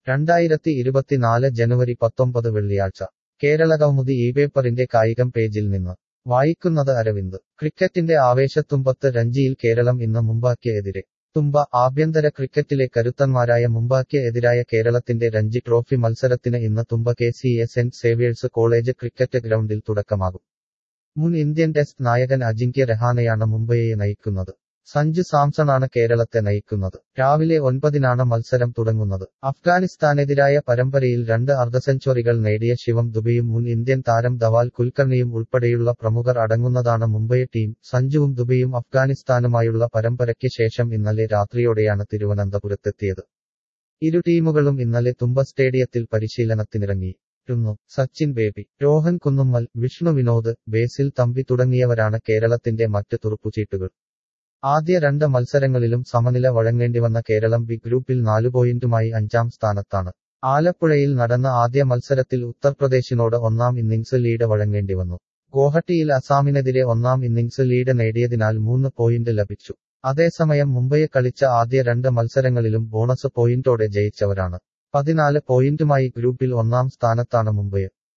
2024 ജനുവരി 19 വെള്ളിയാഴ്ച കേരളകൗമുദി പേപ്പറിന്റെ കായികം പേജിൽ നിന്ന് വായിക്കുന്നത് അരവിന്ദ്. ക്രിക്കറ്റിന്റെ ആവേശത്തുമ്പത്ത് രഞ്ജിയിൽ കേരളം ഇന്ന് മുംബൈക്ക് എതിരെ. തുമ്പ ആഭ്യന്തര ക്രിക്കറ്റിലെ കരുത്തന്മാരായ മുംബൈക്ക് എതിരായ കേരളത്തിന്റെ രഞ്ജി ട്രോഫി മത്സരത്തിന് ഇന്ന് Thumba KCA saint Xavier's college cricket ഗ്രൗണ്ടിൽ തുടക്കമാകും. മുൻ ഇന്ത്യൻ ടെസ്റ്റ് നായകൻ അജിങ്ക്യ രഹാനെയാണ് മുംബൈയെ നയിക്കുന്നത്. സഞ്ജു സാംസണാണ് കേരളത്തെ നയിക്കുന്നത്. രാവിലെ 9-നാണ് മത്സരം തുടങ്ങുന്നത്. അഫ്ഗാനിസ്ഥാനെതിരായ പരമ്പരയിൽ 2 അർദ്ധസെഞ്ചുറികൾ നേടിയ ശിവം ദുബെയും മുൻ ഇന്ത്യൻ താരം ധവാൽ കുൽക്കർണിയും ഉൾപ്പെടെയുള്ള പ്രമുഖർ അടങ്ങുന്നതാണ് മുംബൈ ടീം. സഞ്ജുവും ദുബെയും അഫ്ഗാനിസ്ഥാനുമായുള്ള പരമ്പരയ്ക്ക് ശേഷം ഇന്നലെ രാത്രിയോടെയാണ് തിരുവനന്തപുരത്തെത്തിയത്. ഇരു ടീമുകളും ഇന്നലെ തുമ്പ സ്റ്റേഡിയത്തിൽ പരിശീലനത്തിനിറങ്ങി. സച്ചിൻ ബേബി, രോഹൻ കുന്നുമ്മൽ, വിഷ്ണു വിനോദ്, ബേസിൽ തമ്പി തുടങ്ങിയവരാണ് കേരളത്തിന്റെ മറ്റ് തുറുപ്പുചീട്ടുകൾ. ആദ്യ 2 മത്സരങ്ങളിലും സമനില വഴങ്ങേണ്ടിവന്ന കേരളം ബി ഗ്രൂപ്പിൽ 4 പോയിന്റുമായി 5-ാം സ്ഥാനത്താണ്. ആലപ്പുഴയിൽ നടന്ന ആദ്യ മത്സരത്തിൽ ഉത്തർപ്രദേശിനോട് 1-ാം ഇന്നിംഗ്സ് ലീഡ് വഴങ്ങേണ്ടിവന്നു. ഗോഹട്ടിയിൽ അസാമിനെതിരെ 1-ാം ഇന്നിംഗ്സ് ലീഡ് നേടിയതിനാൽ 3 പോയിന്റ് ലഭിച്ചു. അതേസമയം മുംബൈ കളിച്ച ആദ്യ 2 മത്സരങ്ങളിലും ബോണസ് പോയിന്റോടെ ജയിച്ചവരാണ്. 14 പോയിന്റുമായി ഗ്രൂപ്പിൽ 1-ാം സ്ഥാനത്താണ് മുംബൈ.